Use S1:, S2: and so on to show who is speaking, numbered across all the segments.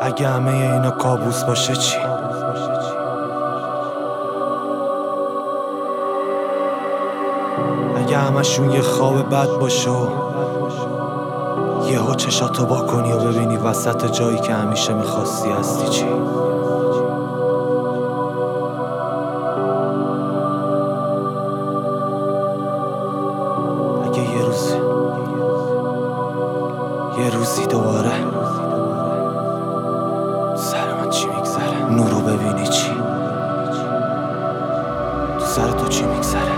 S1: اگه همه اینا کابوس باشه چی؟ اگه همشون یه خواب بد باشه و یهو چشاتو با کنی و ببینی وسط جایی که همیشه میخواستی هستی چی؟ اگه یه روزی دوباره سر من چی میگذره؟ نورو ببینی چی؟ تو سر تو چی میگذره؟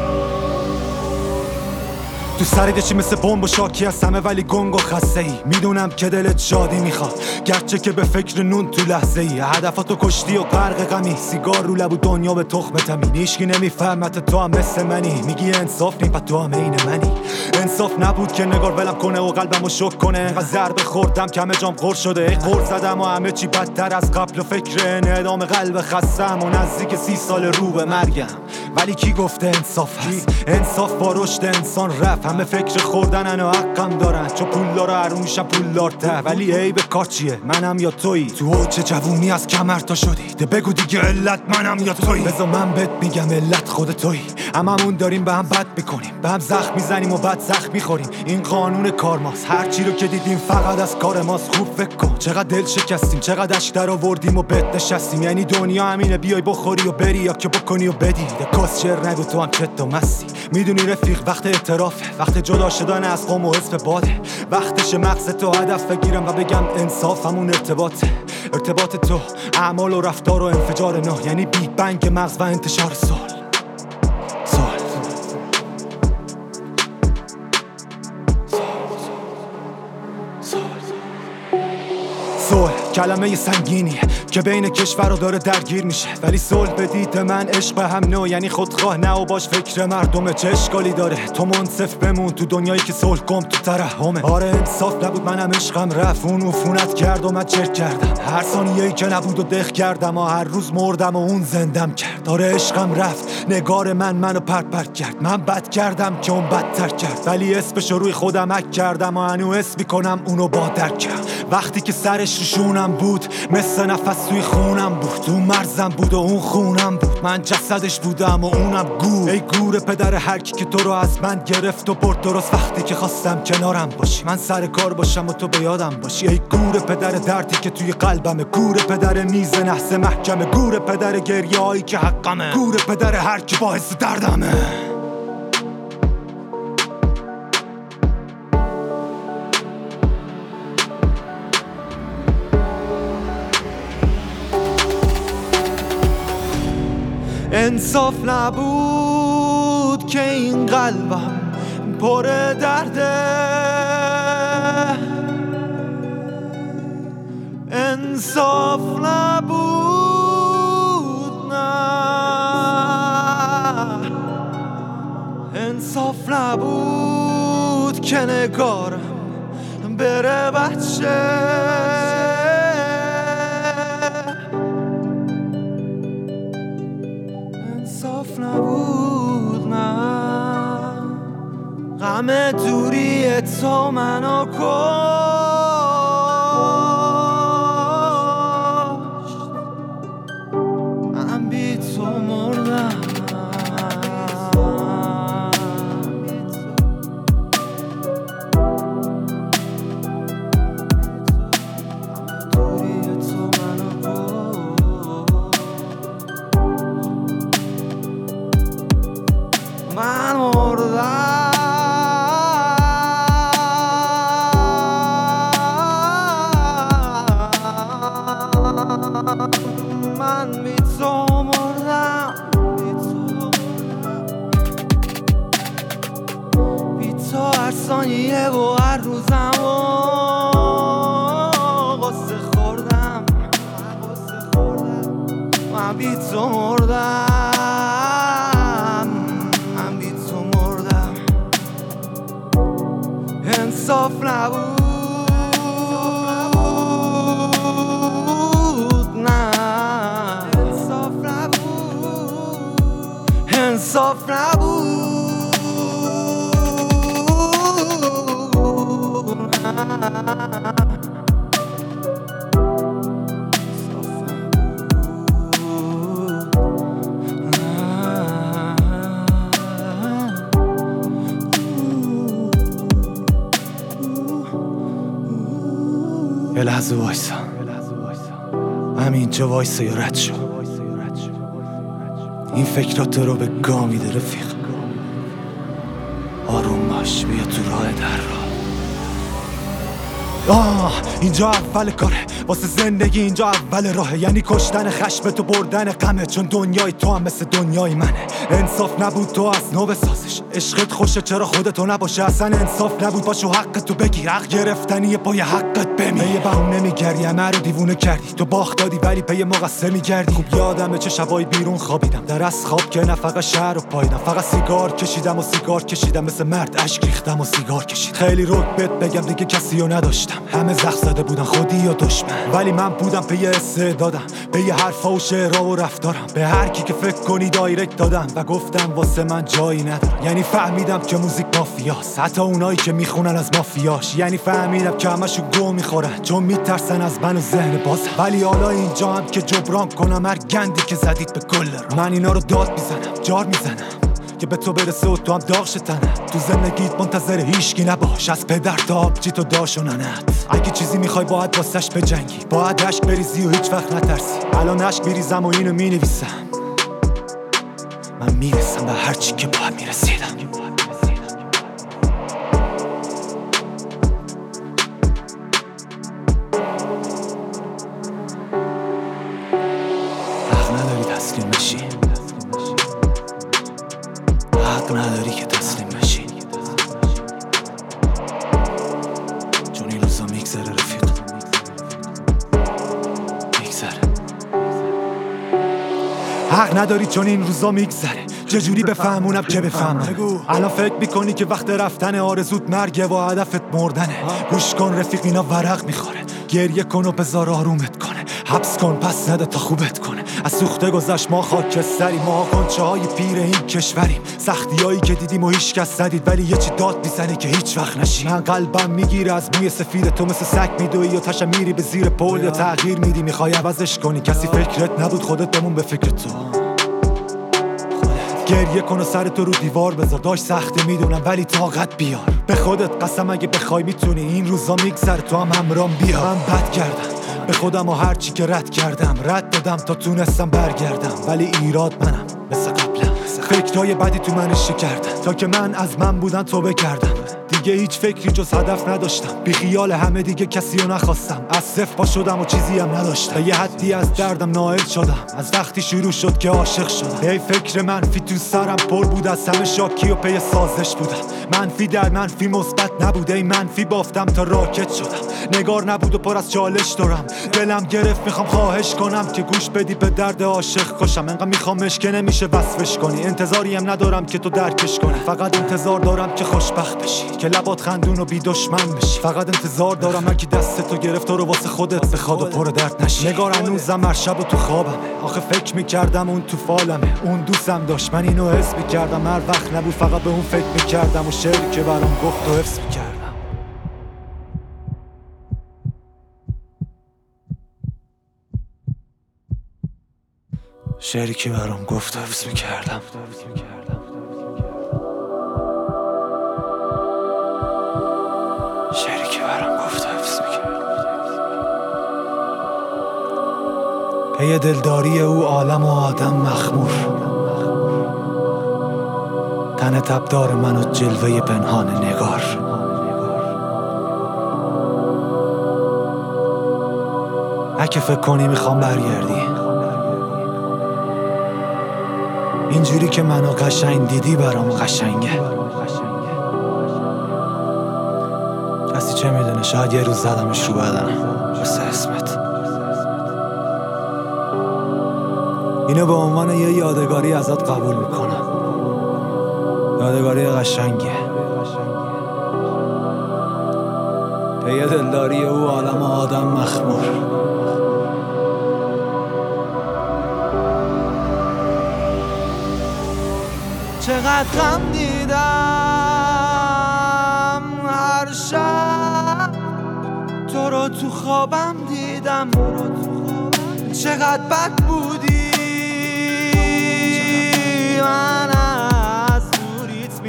S1: تو سرت چی مثل بمب و شاکی از همه ولی گنگ و خسته ای. میدونم که دلت شادی میخواد گرچه که به فکر نون تو لحظه ای. هدفاتو کشتی و غرق غمی، سیگار رو لب و دنیا به تخم تمی. هیچکی نمیفهمت تو هم مثل منی، میگی انصاف نیم پس تو هم عین منی. انصاف نبود که نگار ولم کنه و قلبمو شک کنه. انقدر ضربه خوردم که همه جام غر شده. غر زدم و همه چی بدتر از قبل و فکر انعدام قلب خستم و نزدیک 30 سال رو به مرگم. ولی کی گفته انصاف هست؟ انصاف با رشد انسان رفت. همه فکر خوردنن و حقم دارن چون پولدارا هرونشن پولدارتر. ولی عیب کار چیه؟ منم یا تویی؟ تو اوج جوونی از کمر تا شدی ده بگو دیگه علت منم یا تویی؟ بذار من بهت میگم علت خود تویی. هممون داریم به هم بد میکنیم، به هم زخم میزنیم و بعد زخم میخوریم. این قانون کار ماست، هر چی رو که دیدیم فقط از کار ماست. خوب فکر کن چقدر دل شکستیم، چقدر اشک در آوردیم و بهت نشستیم. یعنی دنیا همینه بیای بخوری و بری یا که بکنی و بدی. کاسچر نگو تو هم چت و مستی. میدونی رفیق وقت اعترافه، وقت جدا شدن از قوم و حزب باده. وقتش مغز تو هدف بگیرم و بگم انصاف همون ارتباطه. ارتباط تو اعمال و رفتار و انفجار نه، یعنی بیگ بنگ مغز و انتشار سوال. صلح کلمه سنگینیه که بین کشور داره درگیر میشه. ولی صلح به دید من عشق هم نو، یعنی خودخواه نه و باش فکر مردمه. چه اشکالی داره تو منصف بمون تو دنیایی که صلح گم تو ترحمه. آره انصاف نبود منم عشقم رفت، اون عفونت کرد و من چرک کردم. هر ثانیه‌ای که نبود و دق کردم و هر روز مردم و اون زندم کرد. آره عشقم رفت، نگار منو پرت کرد. من بد کردم که اون بدتر کرد، ولی اسمشو روی خودم حک کردم و هنو اسم میکنم اونو با درک کرد. وقتی که سرش رو شونم بود مثل نفس توی خونم بود، اون مرزم بود و اون خونم بود. من جسدش بودم و اونم گور. ای گور پدر هر کی که تو رو از من گرفت و برد درست وقتی که خواستم کنارم باشی. من سر کار باشم و تو به یادم باشی. ای گور پدر دردی که توی قلبمه، گور پدر نیز نحس محکمه، گور پدر گریه هایی که حقمه، گور پدر هر کی باعث دردمه. انصاف نبود که این قلبم پر درده. انصاف نبود، نه انصاف نبود که نگارم بره بچه. انصاف نبود، نه غم دوری تو منو کشت. من بی تو مردم. دوری تو منو کشت. من مردم. من بی تو مردم. بی تو هر ثانیه و هر روزم و غصه خوردم. من بی تو مردم. من بی تو مردم. انصاف نبود، انصاف نبود. یه لحظه وایسا، همینجا وایسا یا رد شو. این فکرات رو به گا میده رفیق. آروم باش، بیا تو راه در راه. اینجا اول کاره واسه زندگی، اینجا اول راهه. یعنی کشتن خشمت و بردن غمه، چون دنیای تو هم مثل دنیای منه. انصاف نبود تو از نو بسازش، عشقت خوشه چرا خودتو نباشه. اصلا انصاف نبود باشو حقت تو بگیر، حق گرفتنیه پای حقت بمیر. یه بهونه میگردی همه رو دیوونه کردی، تو باخت دادی ولی پی مقصر میگردی. خوب یادمه چه شبایی بیرون خوابیدم در از خواب که نه فقط شهر رو پاییدم، فقط سیگار کشیدم و سیگار کشیدم، مثل مرد اشک ریختم و سیگار کشیدم. خیلی رک بهت بگم دیگه کسی رو نداشتم، همه زخم زده بودن خودی یا دشمن، ولی من بودم پی استعدادم، به یه حرفا و شعرها و رفتارم. به هر کی که فکر کنی دایرکت دادم و گفتم واسه من جایی ندارم. یعنی فهمیدم که موزیک مافیاست، حتی اونایی که میخونن از مافیاش. یعنی فهمیدم که همشون گو میخورن چون میترسن از من و ذهن بازم. ولی حالا اینجا هم که جبران کنم هر گندی که زدید به گل رو. من اینا رو داد میزنم، جار میزنم که به تو برسه و تو هم داغ شتنه. تو زندگیت منتظر هیچکی نباش، از پدر تا آبجی تو داش و ننت. اگه چیزی میخوای باید واسش بجنگی، باید عشق بریزی و هیچ وقت نترسی. الان عشق میریزم و اینو مینویسم، من میرسم به هر چی که باید میرسیدم. حق نداری تسلیم بشی، حق نداری که تسلیم بشی، چون این روزا میگذره رفیق، میگذره. حق نداری چون این روزا میگذره، چجوری بفهمونم که بفهمم. الان فکر میکنی که وقت رفتن آرزوت مرگه و هدفت مردنه. گوش کن رفیق اینا ورق میخوره، گریه کن و بذار آرومت کنه. حبس کن پس نده تا خوبت کنه. از سوخته گذشت ما خاکستری، ما کنچه های پیر این کشوریم. سختی هایی که دیدیم و هیچ کس ندید، ولی یه چی داد میزنی که هیچ وقت نشی. من قلبم میگیره از موی سفید تو، مثل سگ میدوی یا تشم میری به زیر پول یا تغییر میدی میخوای عوضش کنی. کسی فکرت نبود، خودت بمون به فکر تو. گریه کن و سر تو رو دیوار بذار، داشت سخته میدونم ولی طاقت بیار. به خودت قسم اگه بخوای میتونی، این روزا میگذره تو هم همرام بیا. من بد کردم به خودم و هر چی که رد کردم رد دادم تا تونستم برگردم، ولی ایراد منم مثل قبلم. فکرهای بدی تو منش کردن تا که من از من بودن توبه کردم. دیگه هیچ فکری جز هدف نداشتم، بی خیال همه دیگه کسی رو نخواستم. از صفر پا شدم و چیزی هم نداشتم، به یه حدی از دردم نائل شدم. از وقتی شروع شد که عاشق شدم. ای فکر منفی تو سرم پر بود، از همه شاکی و پی سازش بودم. منفی در منفی مثبت نبود، ای منفی بافتم تا راکت شدم. نگار نبود و پر از چالش دارم، دلم گرفت میخوام خواهش کنم که گوش بدی به درد عاشق کشم. انقدر میخوامش که نمیشه وصفش کنی، انتظاری هم ندارم که تو درکش کنی. فقط انتظار دارم که خوشبخت بشی، که لبات خندون و بی دشمن بشی. فقط انتظار دارم هرکی دست تو گرفت تو رو واسه خودت بخواد و پر درد نشی. نگار هنوزم هر شب و تو خوابمه، آخه فکر میکردم اون تو فالمه. اون دوستم داشت من اینو حس میکردم، هر وقت نبود فقط به اون فکر میکردم و شعری که برام گفت و حفظ میکردم. شعری که برام گفت و حفظ میکردم. شعری که برام گفت و حفظ میکردم. پی دلداری او عالم و آدم مخمور، تن تبدار من و جلوه پنهان نگار. اگه فکر کنی میخوام برگردی، اینجوری که منو قشنگ دیدی برام قشنگه. کسی چه میدونه، شاید یه روز زدمش رو بدنم مثل اسمت. اینو به عنوان یه یادگاری ازت قبول میکنم، یادگاری قشنگه. پی دلداری او عالم آدم مخمور. چقدر غم دیدم هر شب، تو رو تو خوابم دیدم. چقدر بد بودی، من از دوریت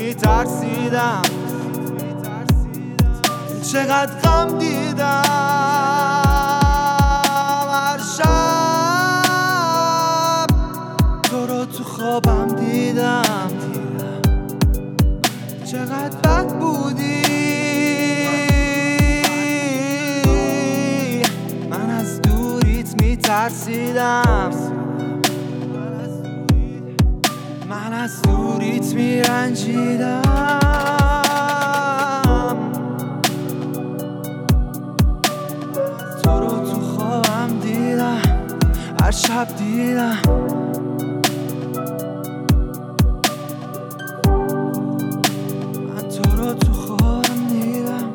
S1: میترسیدم. چقدر غم دیدم خوابم دیدم چقدر بد بودی. من از دوریت میترسیدم، من از دوریت میرنجیدم. تو رو تو خوابم دیدم، هر شب دیدم. من تو رو تو خوابم دیدم.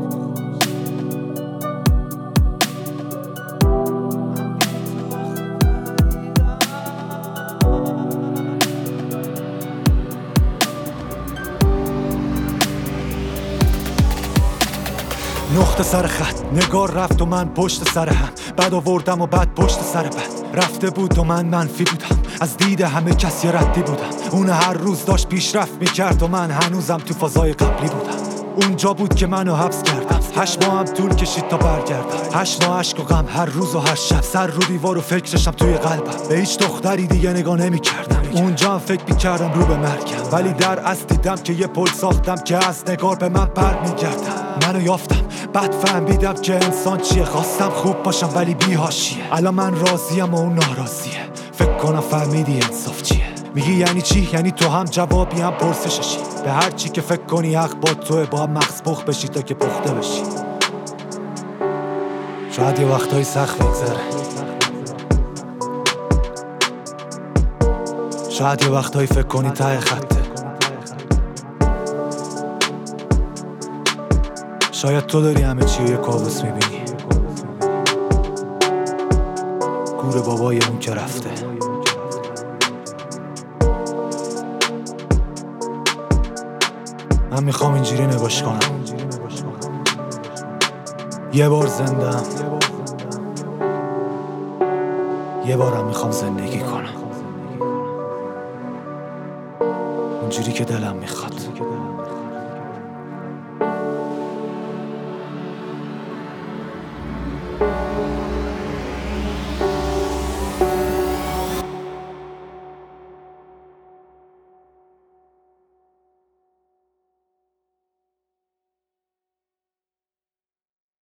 S1: نقطه سر خط نگار رفت و من پشت سر هم، بد آوردم و بعد پشت سر بد رفته بود و من منفی بودم. از دید همه کس یه ردی بودم. اون هر روز داشت پیشرفت میکرد و من هنوزم تو فضای قبلی بودم. اونجا بود که منو حبس کردم، 8 ماه هم طول کشید تا برگردم. 8 ماه عشق و غم هر روز و هر شب، سر رو دیوار و فکرشم توی قلبم. به هیچ دختری دیگه نگاه نمی‌کردم. اونجا هم فکر می‌کردم رو به مرگم، ولی در اصل دیدم که یه پل ساختم که از نگار به من برمیگردم. منو یافتم، بعد فهمیدم که انسان چیه. خواستم خوب باشم ولی بی‌حاشیه. الان من راضیم و اون ناراضیه. فکر کنم فهمیدی انصاف چیه. میگی یعنی چی؟ یعنی تو هم جوابی هم پرسششی. به هر چی که فکر کنی حق با توه، با هم مغز پخت بشی تا که پخته بشی. شاید یه وقتایی سخت بگذره، شاید یه وقتایی فکر کنی ته خطه. شاید تو داری همه چی رو یه کابوس میبینی، گور بابای اون که رفته. من میخوام اینجوری نگاش کنم، یه بار زندم، یه بارم میخوام زندگی کنم اونجوری که دلم میخواد.